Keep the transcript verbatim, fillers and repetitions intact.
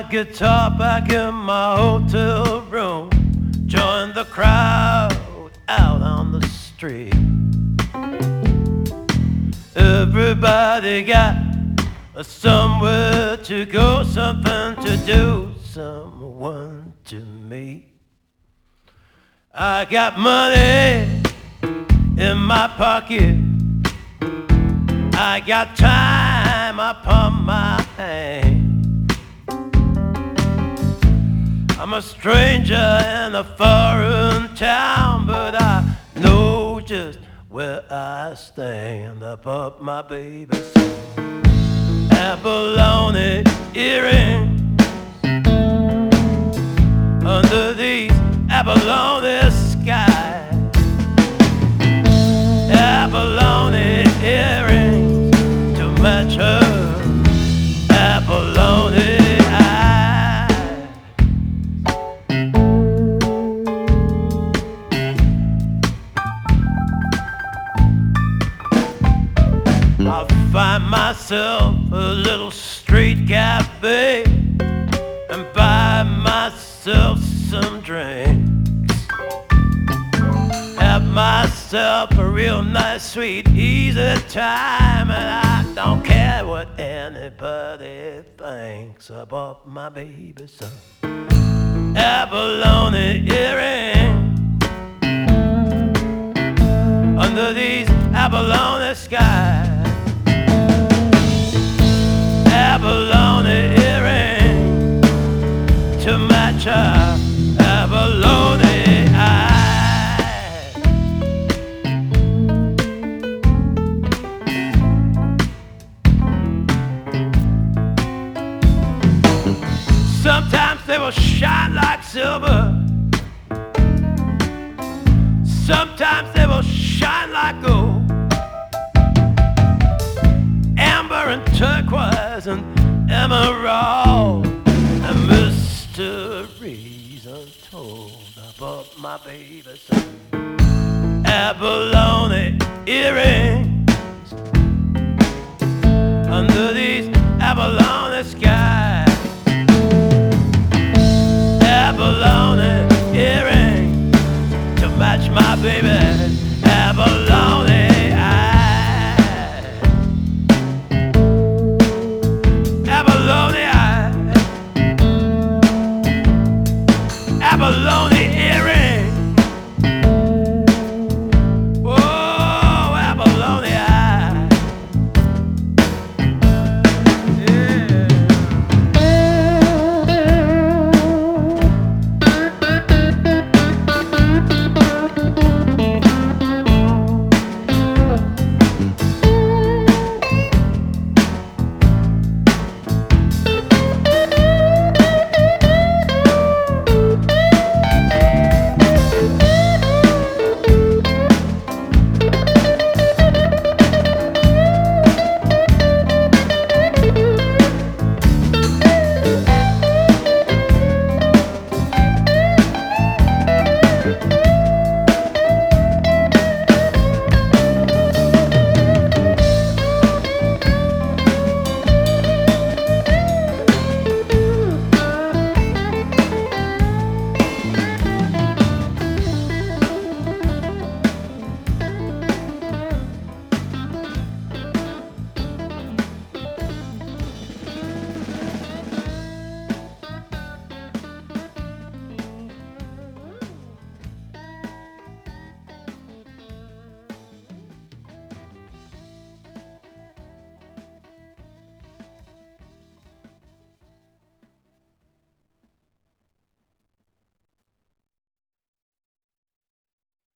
guitar back in my hotel room, join the crowd out on the street. Everybody got somewhere to go, something to do, someone to meet. I got money in my pocket, I got time upon my hand. I'm a stranger in a foreign town, but I know just where I stand. I bought my baby some abalone earrings under these abalone skies. Abalone earrings to match her abalone eyes. I'll find myself a little street cafe and buy myself some drinks. Have myself a real nice, sweet, easy time, and I don't care what anybody thinks. I bought my baby some abalone earrings under these abalone skies. Abalone earring to match her abalone eyes. Sometimes they will shine like silver, sometimes they will shine like gold. Amber and turquoise and emerald and mysteries untold. I bought my baby some abalone earrings under these abalone skies. Abalone earrings to match my baby abalone